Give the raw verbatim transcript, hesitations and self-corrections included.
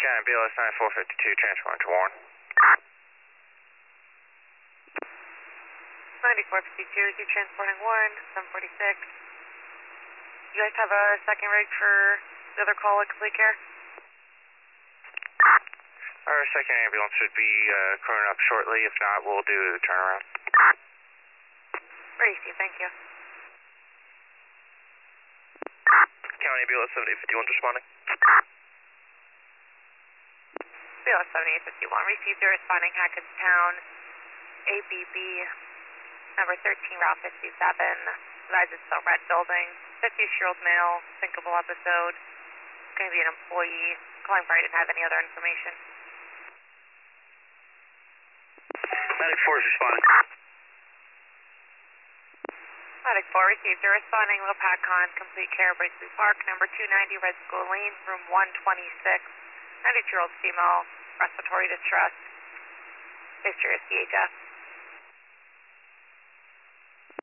Yeah, B L S nine four fifty-two, transporting to Warren. ninety-four fifty-two, keep transporting Warren, seven forty-six. You guys have a second rig for the other call at Complete Care? Our second ambulance should be uh, coming up shortly. If not, we'll do the turnaround. Ready, Steve, thank you. County B L S seventy-eight fifty-one responding. B L S seventy-eight fifty-one, received a responding Hackettstown, A B B, number thirteen, Route fifty-seven, resides at Still Red Building, fifty-year-old male, thinkable episode, going to be an employee, calling for I didn't have any other information. Medic four is responding. Medic four received a responding low PACON, Complete Care, Bracely Park, number two ninety, Red School Lane, room one twenty-six, ninety-two-year-old female, respiratory distress, history of C H F.